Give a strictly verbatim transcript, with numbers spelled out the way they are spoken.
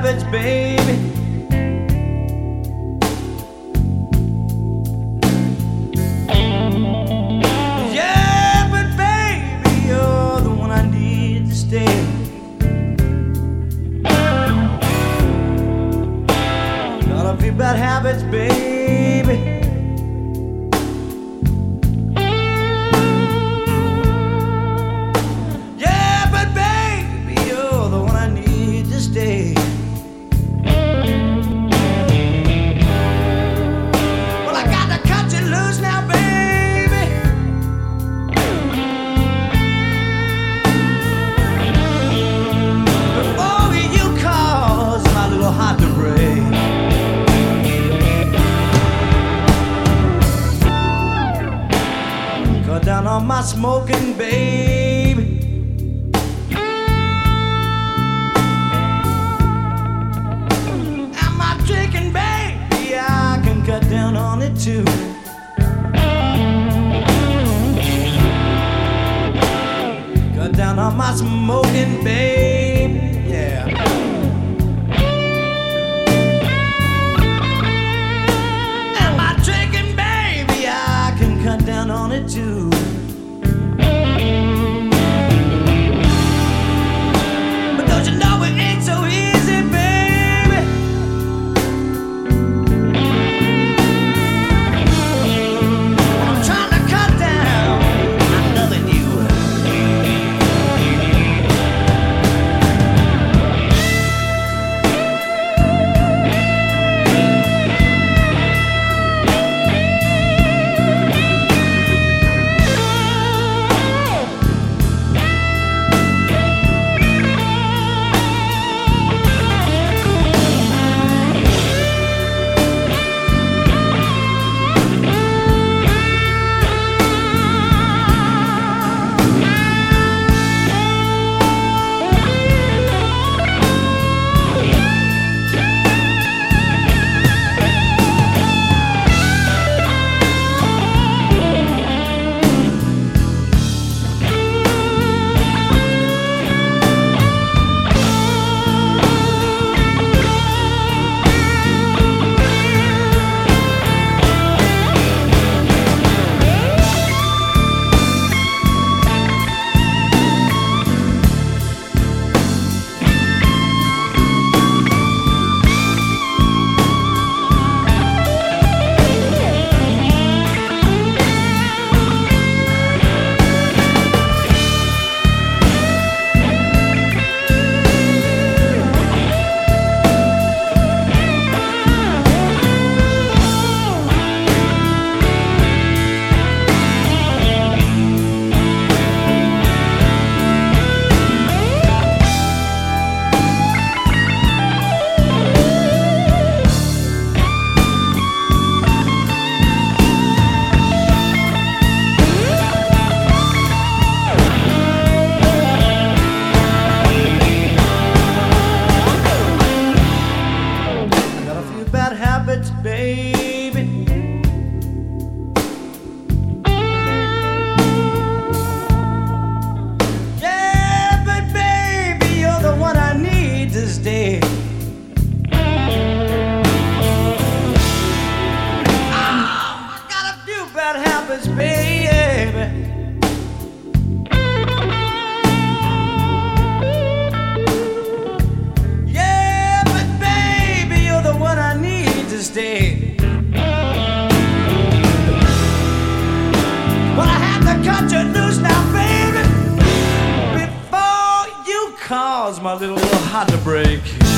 habits, baby. Yeah, but baby, you're the one I need to stay. Got a few bad habits, baby. Down on my smoking, baby. And my drinking, baby, I can cut down on it too. Cut down on my smoking, baby, yeah. And my drinking, baby, I can cut down on it too. Baby, yeah, but baby, you're the one I need to stay. Oh, I got a few bad habits, baby. Yeah, but baby, you're the one I need to stay. But I have to cut you loose now, baby, before you cause my little heart to break.